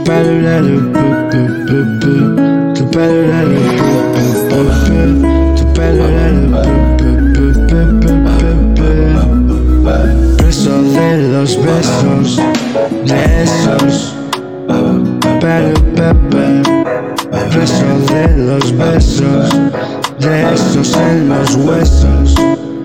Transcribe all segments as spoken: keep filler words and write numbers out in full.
Preso de los besos, de esos. Preso de los besos, de esos en los huesos.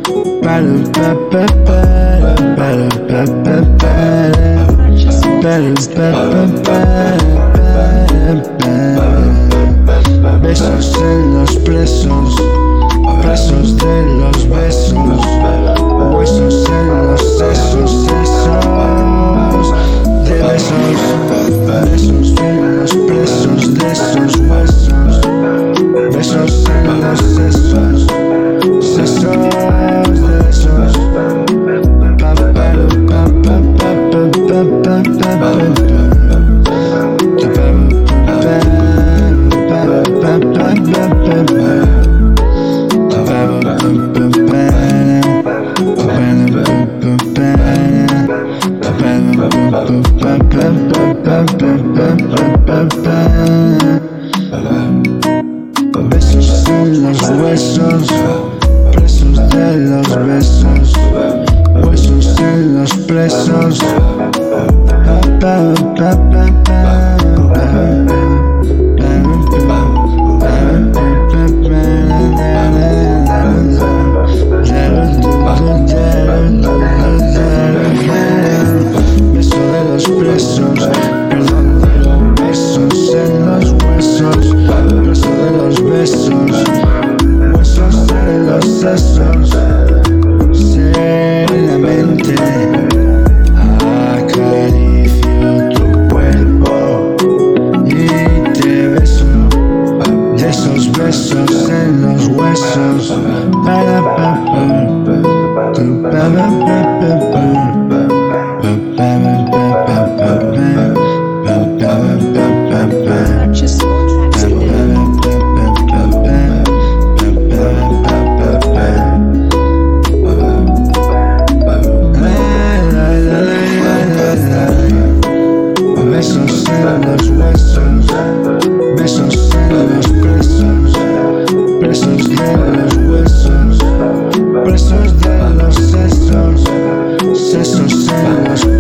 Besos en los presos, presos de los besos, huesos en los sesos, sesos de besos, besos en los presos de esos huesos, besos en los sesos, sesos de besos. Besos en los huesos, presos de los besos, huesos en los presos. Beso de los presos, perdón de los besos en los huesos, beso de los besos, huesos de los sesos, seriamente acaricio tu cuerpo y te beso, de esos besos en los huesos, para pa pa, tu pa pa pa pa. Purchase all tracks today. Besos en los huesos, besos en los presos, presos de los huesos, presos de los sesos, sesos en los